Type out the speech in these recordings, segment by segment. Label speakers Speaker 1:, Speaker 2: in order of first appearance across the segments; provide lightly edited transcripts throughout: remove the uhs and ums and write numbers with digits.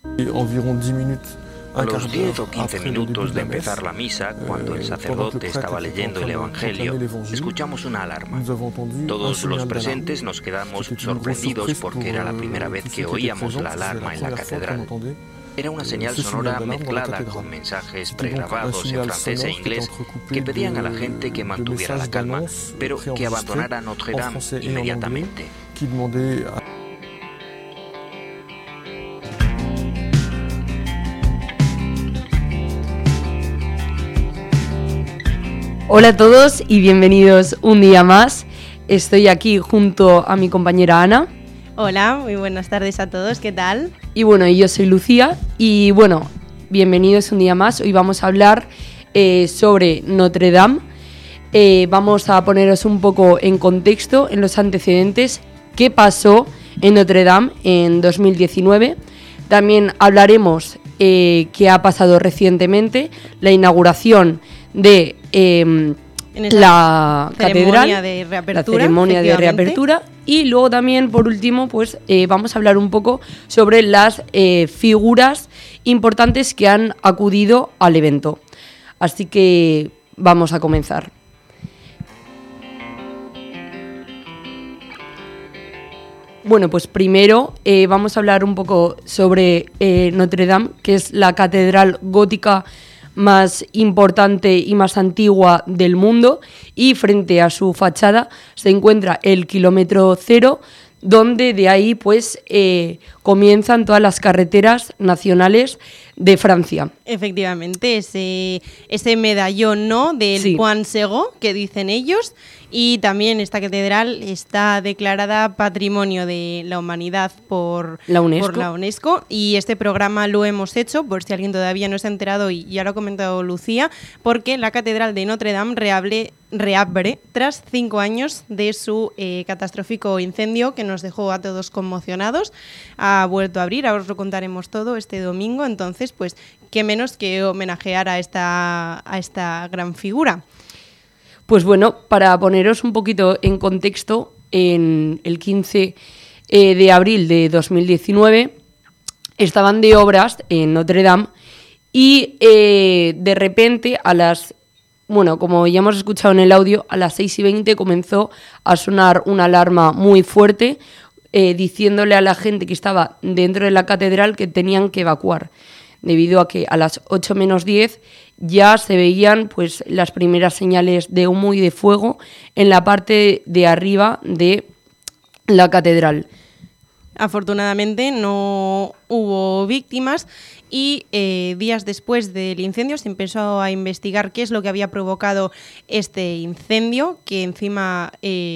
Speaker 1: A los 10 o 15 minutos de empezar la misa, cuando el sacerdote estaba leyendo el Evangelio, escuchamos una alarma. Todos los presentes nos quedamos sorprendidos porque era la primera vez que oíamos la alarma en la catedral. Era una señal sonora mezclada con mensajes pregrabados en francés e inglés que pedían a la gente que mantuviera la calma, pero que abandonara Notre Dame inmediatamente.
Speaker 2: Hola a todos y bienvenidos un día más. Estoy aquí junto a mi compañera Ana.
Speaker 3: Hola, muy buenas tardes a todos, ¿qué tal?
Speaker 2: Y bueno, yo soy Lucía y bueno, bienvenidos un día más. Hoy vamos a hablar sobre Notre Dame. Vamos a poneros un poco en contexto, en los antecedentes, qué pasó en Notre Dame en 2019. También hablaremos qué ha pasado recientemente, la inauguración de la catedral, la ceremonia de reapertura, y luego también, por último, pues vamos a hablar un poco sobre las figuras importantes que han acudido al evento. Así que vamos a comenzar. Bueno, pues primero vamos a hablar un poco sobre Notre Dame, que es la catedral gótica más importante y más antigua del mundo, y frente a su fachada se encuentra el kilómetro cero, donde de ahí pues comienzan todas las carreteras nacionales de Francia.
Speaker 3: Efectivamente, ese medallón, ¿no?, del Point Sego, que dicen ellos, y también esta catedral está declarada Patrimonio de la Humanidad por la UNESCO, y este programa lo hemos hecho, por si alguien todavía no se ha enterado, y ya lo ha comentado Lucía, porque la catedral de Notre Dame reabre tras 5 años de su catastrófico incendio que nos dejó a todos conmocionados. Ha vuelto a abrir, ahora os lo contaremos todo este domingo, entonces pues qué menos que homenajear a esta gran figura.
Speaker 2: Pues bueno, para poneros un poquito en contexto, en el 15 de abril de 2019 estaban de obras en Notre Dame y de repente como ya hemos escuchado en el audio, a las 6:20 comenzó a sonar una alarma muy fuerte diciéndole a la gente que estaba dentro de la catedral que tenían que evacuar, debido a que a las 8 menos 10 ya se veían pues las primeras señales de humo y de fuego en la parte de arriba de la catedral.
Speaker 3: Afortunadamente no hubo víctimas y días después del incendio se empezó a investigar qué es lo que había provocado este incendio, que encima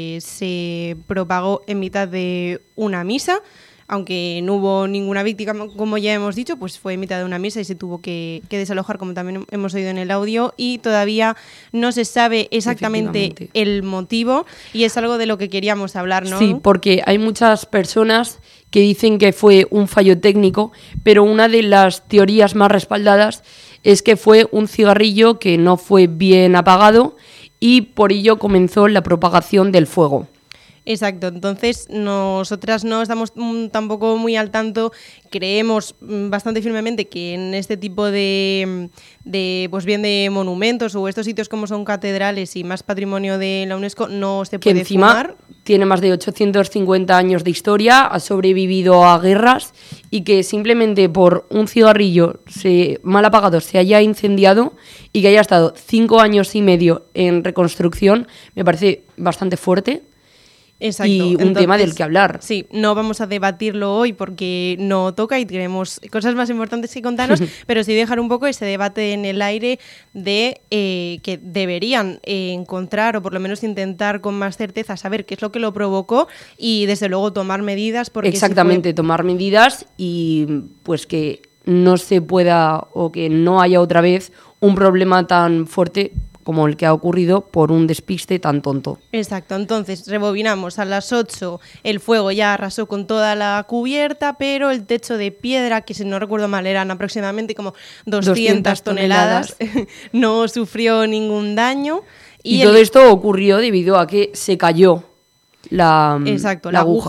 Speaker 3: se propagó en mitad de una misa. Aunque no hubo ninguna víctima, como ya hemos dicho, pues fue en mitad de una misa y se tuvo que desalojar, como también hemos oído en el audio, y todavía no se sabe exactamente el motivo, y es algo de lo que queríamos hablar, ¿no?
Speaker 2: Sí, porque hay muchas personas que dicen que fue un fallo técnico, pero una de las teorías más respaldadas es que fue un cigarrillo que no fue bien apagado y por ello comenzó la propagación del fuego.
Speaker 3: Exacto, entonces nosotras no estamos tampoco muy al tanto, creemos bastante firmemente que en este tipo de pues bien de monumentos o estos sitios como son catedrales y más patrimonio de la UNESCO no se puede fumar.
Speaker 2: Tiene más de 850 años de historia, ha sobrevivido a guerras y que simplemente por un cigarrillo mal apagado se haya incendiado y que haya estado 5 años y medio en reconstrucción me parece bastante fuerte.
Speaker 3: Exacto.
Speaker 2: Y un tema del que hablar.
Speaker 3: Sí, no vamos a debatirlo hoy porque no toca y tenemos cosas más importantes que contarnos, pero sí dejar un poco ese debate en el aire de que deberían encontrar o por lo menos intentar con más certeza saber qué es lo que lo provocó y desde luego tomar medidas. Porque
Speaker 2: exactamente, tomar medidas y pues que no se pueda o que no haya otra vez un problema tan fuerte como el que ha ocurrido por un despiste tan tonto.
Speaker 3: Exacto, entonces rebobinamos, a las 8 el fuego ya arrasó con toda la cubierta, pero el techo de piedra, que si no recuerdo mal eran aproximadamente como 200 toneladas, no sufrió ningún daño. Y
Speaker 2: todo esto ocurrió debido a que se cayó la
Speaker 3: aguja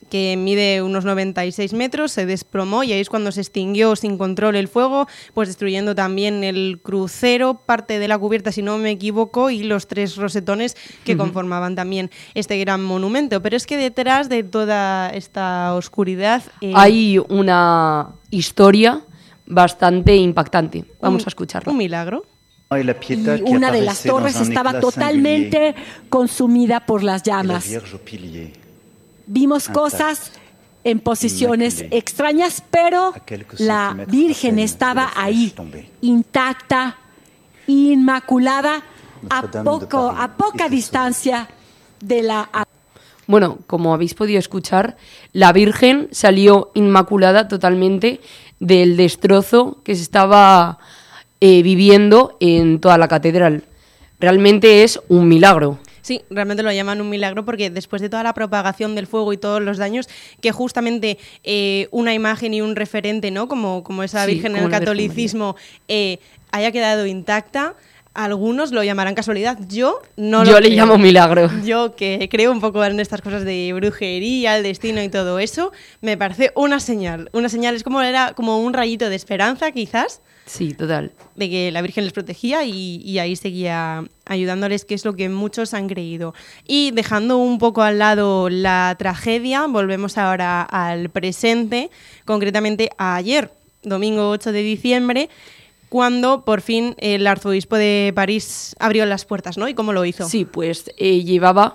Speaker 3: que mide unos 96 metros, se desplomó y ahí es cuando se extinguió sin control el fuego, pues destruyendo también el crucero, parte de la cubierta, si no me equivoco, y los 3 rosetones que conformaban también este gran monumento. Pero es que detrás de toda esta oscuridad
Speaker 2: hay una historia bastante impactante. Vamos a escucharla.
Speaker 3: Un milagro.
Speaker 4: Y una de las torres estaba totalmente consumida por las llamas. Vimos cosas en posiciones extrañas, pero la Virgen estaba ahí, intacta, inmaculada, a poca distancia de la...
Speaker 2: Bueno, como habéis podido escuchar, la Virgen salió inmaculada totalmente del destrozo que se estaba viviendo en toda la catedral. Realmente es un milagro.
Speaker 3: Sí, realmente lo llaman un milagro porque después de toda la propagación del fuego y todos los daños, que justamente una imagen y un referente, ¿no? Como esa Virgen en el catolicismo haya quedado intacta, algunos lo llamarán casualidad. Yo le
Speaker 2: llamo milagro.
Speaker 3: Yo, que creo un poco en estas cosas de brujería, el destino y todo eso, me parece una señal. Una señal, es como era como un rayito de esperanza, quizás.
Speaker 2: Sí, total.
Speaker 3: De que la Virgen les protegía y ahí seguía ayudándoles, que es lo que muchos han creído. Y dejando un poco al lado la tragedia, volvemos ahora al presente, concretamente a ayer, domingo 8 de diciembre, cuando por fin el arzobispo de París abrió las puertas, ¿no? ¿Y cómo lo hizo?
Speaker 2: Sí, pues llevaba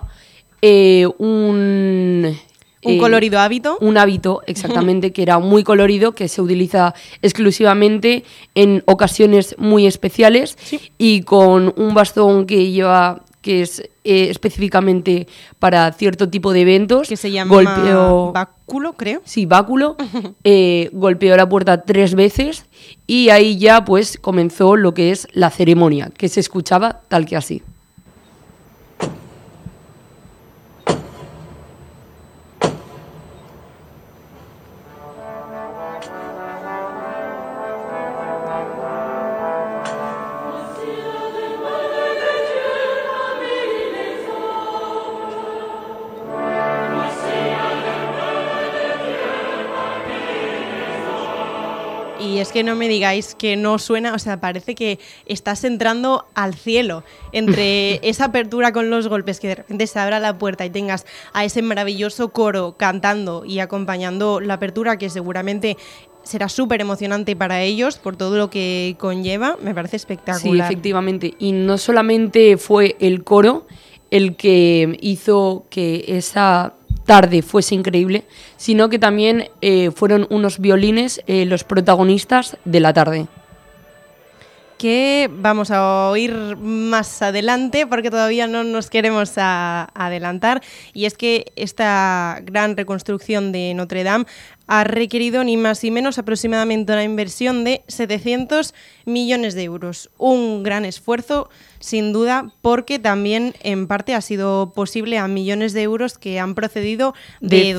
Speaker 2: un
Speaker 3: colorido hábito.
Speaker 2: Un hábito, exactamente, que era muy colorido, que se utiliza exclusivamente en ocasiones muy especiales, sí. Y con un bastón que lleva, que es específicamente para cierto tipo de eventos.
Speaker 3: Que se llama báculo, creo.
Speaker 2: Sí, báculo. Golpeó la puerta 3 veces y ahí ya pues comenzó lo que es la ceremonia, que se escuchaba tal que así.
Speaker 3: Y es que no me digáis que no suena, o sea, parece que estás entrando al cielo. Entre esa apertura con los golpes, que de repente se abra la puerta y tengas a ese maravilloso coro cantando y acompañando la apertura, que seguramente será súper emocionante para ellos por todo lo que conlleva, me parece espectacular.
Speaker 2: Sí, efectivamente. Y no solamente fue el coro el que hizo que esa tarde fuese increíble, sino que también fueron unos violines los protagonistas de la tarde.
Speaker 3: Que vamos a oír más adelante porque todavía no nos queremos adelantar, y es que esta gran reconstrucción de Notre Dame ha requerido ni más ni menos aproximadamente una inversión de 700 millones de euros. Un gran esfuerzo, sin duda, porque también en parte ha sido posible a millones de euros que han procedido de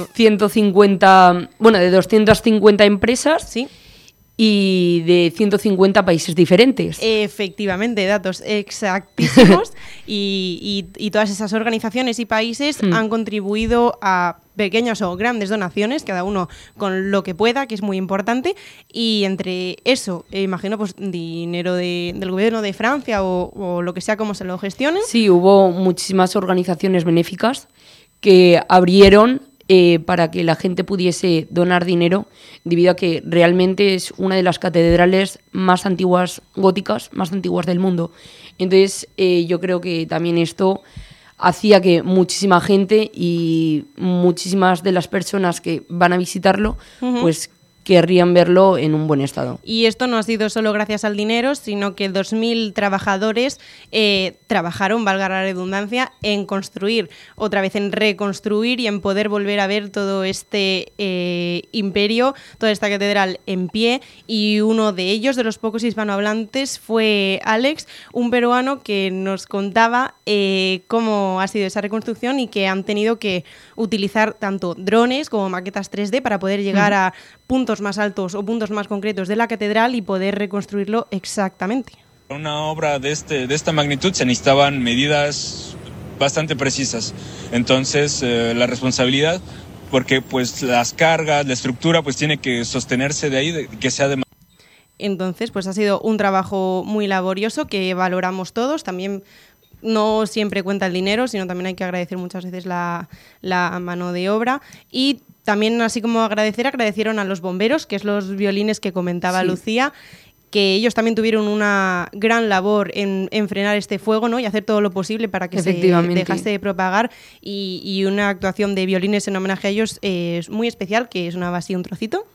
Speaker 2: 250 empresas.
Speaker 3: Sí.
Speaker 2: Y de 150 países diferentes.
Speaker 3: Efectivamente, datos exactísimos. y todas esas organizaciones y países han contribuido a pequeñas o grandes donaciones, cada uno con lo que pueda, que es muy importante. Y entre eso, imagino, pues dinero del gobierno de Francia o lo que sea, como se lo gestionen.
Speaker 2: Sí, hubo muchísimas organizaciones benéficas que abrieron para que la gente pudiese donar dinero, debido a que realmente es una de las catedrales más antiguas góticas, más antiguas del mundo. Entonces yo creo que también esto hacía que muchísima gente y muchísimas de las personas que van a visitarlo, pues querrían verlo en un buen estado.
Speaker 3: Y esto no ha sido solo gracias al dinero, sino que 2.000 trabajadores trabajaron, valga la redundancia, en construir, otra vez en reconstruir y en poder volver a ver todo este imperio, toda esta catedral en pie. Y uno de ellos, de los pocos hispanohablantes, fue Alex, un peruano que nos contaba cómo ha sido esa reconstrucción y que han tenido que utilizar tanto drones como maquetas 3D para poder llegar a puntos más altos o puntos más concretos de la catedral y poder reconstruirlo exactamente.
Speaker 5: Para una obra de esta magnitud se necesitaban medidas bastante precisas. Entonces la responsabilidad porque pues las cargas, la estructura pues tiene que sostenerse de ahí, que sea de...
Speaker 3: Entonces, pues ha sido un trabajo muy laborioso que valoramos todos. También no siempre cuenta el dinero, sino también hay que agradecer muchas veces la mano de obra. Y también, así como agradecieron a los bomberos, que es los violines que comentaba Lucía, que ellos también tuvieron una gran labor en frenar este fuego, ¿no? Y hacer todo lo posible para que se dejase de propagar. Y una actuación de violines en homenaje a ellos es muy especial, que sonaba así un trocito.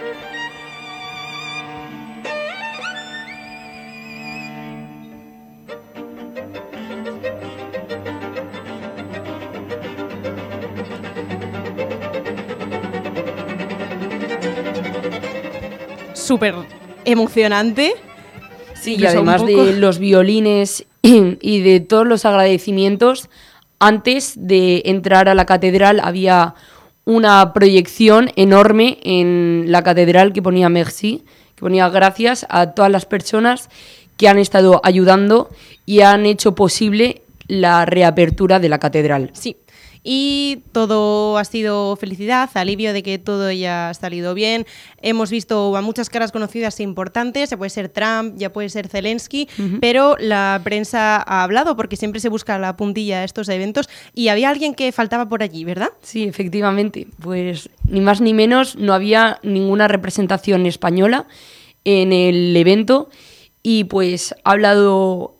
Speaker 3: Súper emocionante.
Speaker 2: Sí, y además de los violines y de todos los agradecimientos, antes de entrar a la catedral había una proyección enorme en la catedral que ponía merci, que ponía gracias a todas las personas que han estado ayudando y han hecho posible la reapertura de la catedral.
Speaker 3: Sí. Y todo ha sido felicidad, alivio de que todo ya ha salido bien. Hemos visto a muchas caras conocidas e importantes, ya puede ser Trump, ya puede ser Zelensky, pero la prensa ha hablado porque siempre se busca la puntilla a estos eventos y había alguien que faltaba por allí, ¿verdad?
Speaker 2: Sí, efectivamente. Pues ni más ni menos, no había ninguna representación española en el evento y pues ha hablado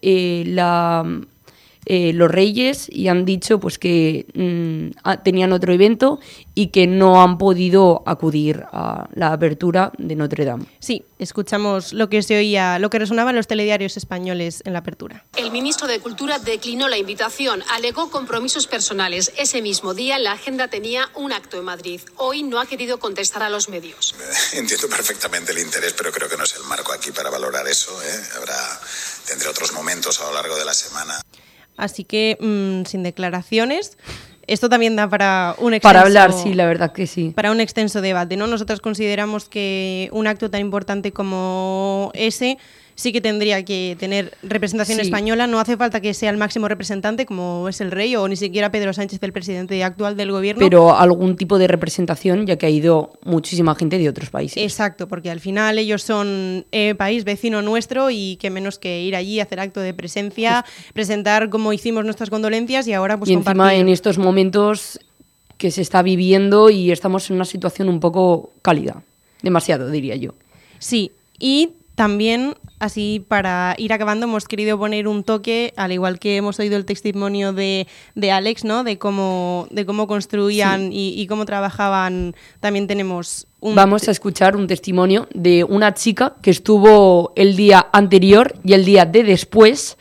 Speaker 2: los reyes y han dicho pues que tenían otro evento y que no han podido acudir a la apertura de Notre Dame.
Speaker 3: Sí, escuchamos lo que se oía, lo que resonaba en los telediarios españoles en la apertura.
Speaker 6: El ministro de Cultura declinó la invitación, alegó compromisos personales. Ese mismo día la agenda tenía un acto en Madrid. Hoy no ha querido contestar a los medios.
Speaker 7: Entiendo perfectamente el interés, pero creo que no es el marco aquí para valorar eso, tendré otros momentos a lo largo de la semana.
Speaker 3: Así que, sin declaraciones, esto también da para un extenso...
Speaker 2: Para hablar, sí, la verdad que sí.
Speaker 3: Para un extenso debate, ¿no? Nosotros consideramos que un acto tan importante como ese sí que tendría que tener representación española. No hace falta que sea el máximo representante, como es el rey, o ni siquiera Pedro Sánchez, el presidente actual del gobierno.
Speaker 2: Pero algún tipo de representación, ya que ha ido muchísima gente de otros países.
Speaker 3: Exacto, porque al final ellos son país vecino nuestro y qué menos que ir allí, hacer acto de presencia, presentar como hicimos nuestras condolencias y ahora pues
Speaker 2: y
Speaker 3: compartir.
Speaker 2: Encima en estos momentos que se está viviendo y estamos en una situación un poco cálida, demasiado diría yo.
Speaker 3: Sí, y también, así para ir acabando, hemos querido poner un toque, al igual que hemos oído el testimonio de Alex, ¿no? De cómo construían y cómo trabajaban. También tenemos
Speaker 2: Vamos a escuchar un testimonio de una chica que estuvo el día anterior y el día de después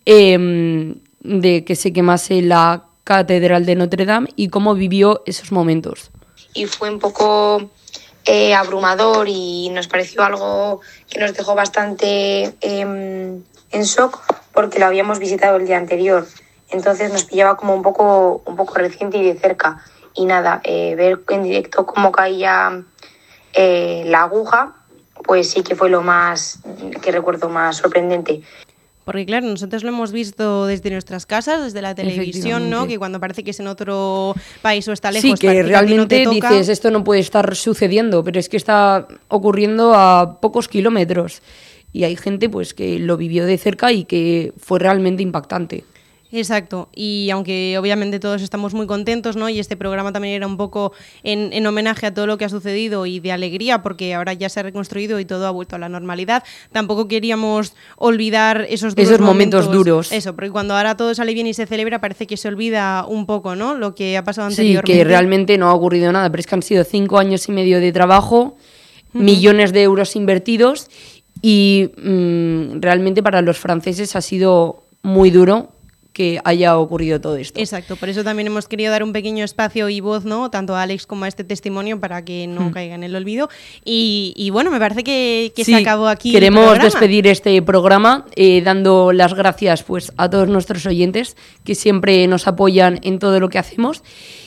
Speaker 2: de que se quemase la Catedral de Notre Dame y cómo vivió esos momentos.
Speaker 8: Y fue un poco abrumador y nos pareció algo que nos dejó bastante en shock porque lo habíamos visitado el día anterior. Entonces nos pillaba como un poco reciente y de cerca. Y nada, ver en directo cómo caía la aguja, pues sí que fue lo más que recuerdo más sorprendente.
Speaker 3: Porque claro, nosotros lo hemos visto desde nuestras casas, desde la televisión, ¿no? Que cuando parece que es en otro país o está lejos,
Speaker 2: sí, que realmente no dices, esto no puede estar sucediendo, pero es que está ocurriendo a pocos kilómetros. Y hay gente pues que lo vivió de cerca y que fue realmente impactante.
Speaker 3: Exacto, y aunque obviamente todos estamos muy contentos, ¿no? Y este programa también era un poco en homenaje a todo lo que ha sucedido y de alegría porque ahora ya se ha reconstruido y todo ha vuelto a la normalidad, tampoco queríamos olvidar esos
Speaker 2: momentos duros.
Speaker 3: Eso, porque cuando ahora todo sale bien y se celebra parece que se olvida un poco, ¿no? Lo que ha pasado anteriormente.
Speaker 2: Sí, que realmente no ha ocurrido nada, pero es que han sido 5 años y medio de trabajo, millones de euros invertidos y realmente para los franceses ha sido muy duro que haya ocurrido todo esto.
Speaker 3: Exacto, por eso también hemos querido dar un pequeño espacio y voz, ¿no? Tanto a Alex como a este testimonio para que no caiga en el olvido. Y bueno, me parece que se acabó aquí.
Speaker 2: Queremos despedir este programa dando las gracias pues a todos nuestros oyentes que siempre nos apoyan en todo lo que hacemos.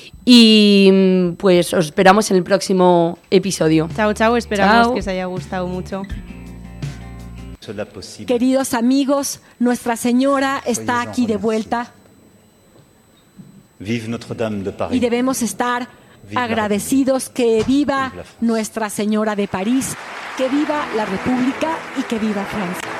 Speaker 2: Y pues os esperamos en el próximo episodio.
Speaker 3: Chao, esperamos que os haya gustado mucho.
Speaker 4: Queridos amigos, Nuestra Señora está aquí de vuelta
Speaker 7: Vive Notre Dame de Paris.
Speaker 4: y debemos estar agradecidos, que viva Nuestra Señora de París, que viva la República y que viva Francia.